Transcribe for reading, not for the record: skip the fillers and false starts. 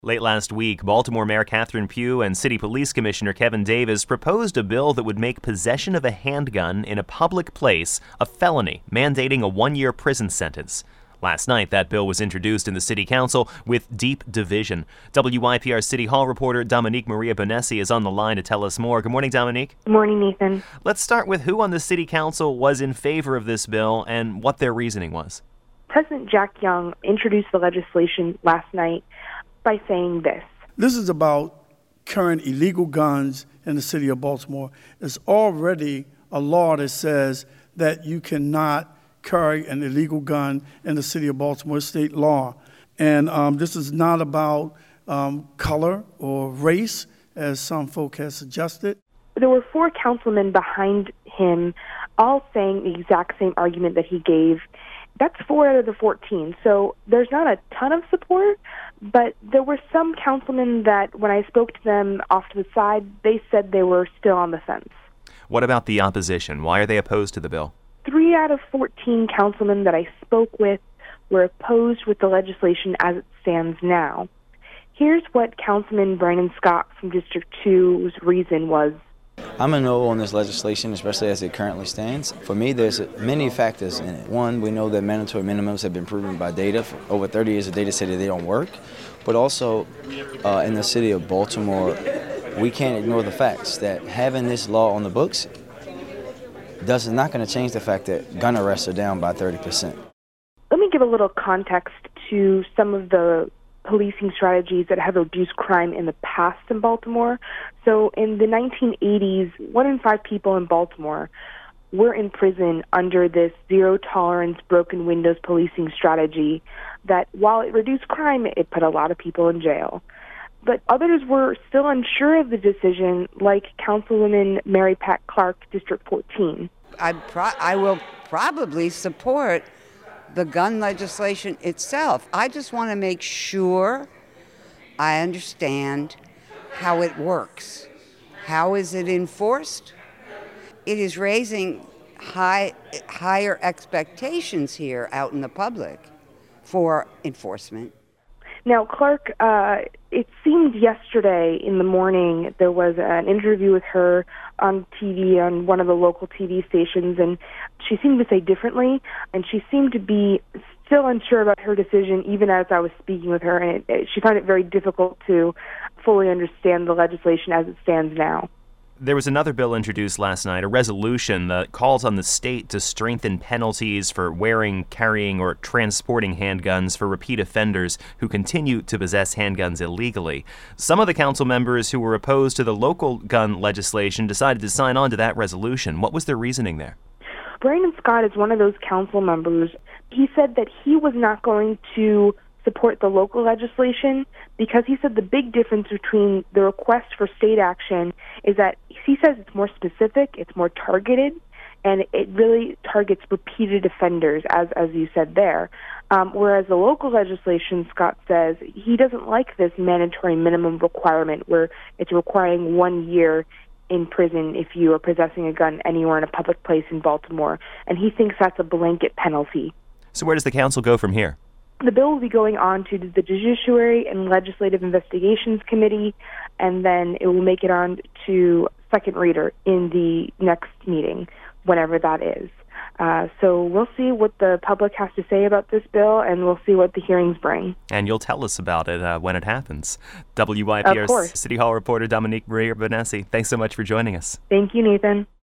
Late last week, Baltimore Mayor Catherine Pugh and City Police Commissioner Kevin Davis proposed a bill that would make possession of a handgun in a public place a felony, mandating a 1-year prison sentence. Last night, that bill was introduced in the City Council with deep division. WYPR City Hall reporter Dominique Maria Bonessi is on the line to tell us more. Good morning, Dominique. Good morning, Nathan. Let's start with who on the City Council was in favor of this bill and what their reasoning was. President Jack Young introduced the legislation last night by saying this. This is about current illegal guns in the city of Baltimore. There's already a law that says that you cannot carry an illegal gun in the city of Baltimore, state law. And this is not about color or race, as some folk have suggested. There were 4 councilmen behind him, all saying the exact same argument that he gave. That's 4 out of the 14, so there's not a ton of support, but there were some councilmen that, when I spoke to them off to the side, they said they were still on the fence. What about the opposition? Why are they opposed to the bill? 3 out of 14 councilmen that I spoke with were opposed with the legislation as it stands now. Here's what Councilman Brandon Scott from District 2's reason was. I'm a no on this legislation, especially as it currently stands. For me, there's many factors in it. One, we know that mandatory minimums have been proven by data. For over 30 years, the data said that they don't work. But also, in the city of Baltimore, we can't ignore the facts that having this law on the books is not going to change the fact that gun arrests are down by 30%. Let me give a little context to some of the policing strategies that have reduced crime in the past in Baltimore. So in the 1980s, 1 in 5 people in Baltimore were in prison under this zero-tolerance broken windows policing strategy that, while it reduced crime, it put a lot of people in jail. But others were still unsure of the decision, like Councilwoman Mary Pat Clark, District 14. I will probably support the gun legislation itself. I just want to make sure I understand how it works. How is it enforced? It is raising higher expectations here out in the public for enforcement. Now, Clark, it seemed yesterday in the morning there was an interview with her on TV, on one of the local TV stations, and she seemed to say differently, and she seemed to be still unsure about her decision even as I was speaking with her, and she found it very difficult to fully understand the legislation as it stands now. There was another bill introduced last night, a resolution that calls on the state to strengthen penalties for wearing, carrying, or transporting handguns for repeat offenders who continue to possess handguns illegally. Some of the council members who were opposed to the local gun legislation decided to sign on to that resolution. What was their reasoning there? Brandon Scott is one of those council members. He said that he was not going to support the local legislation because he said the big difference between the request for state action is that he says it's more specific, it's more targeted, and it really targets repeated offenders, as you said there. Whereas the local legislation, Scott says, he doesn't like this mandatory minimum requirement where it's requiring 1 year in prison if you are possessing a gun anywhere in a public place in Baltimore, and he thinks that's a blanket penalty. So where does the council go from here? The bill will be going on to the Judiciary and Legislative Investigations Committee, and then it will make it on to second reader in the next meeting, whenever that is. So we'll see what the public has to say about this bill, and we'll see what the hearings bring. And you'll tell us about it when it happens. WYPR City Hall reporter Dominique Maria Bonessi, thanks so much for joining us. Thank you, Nathan.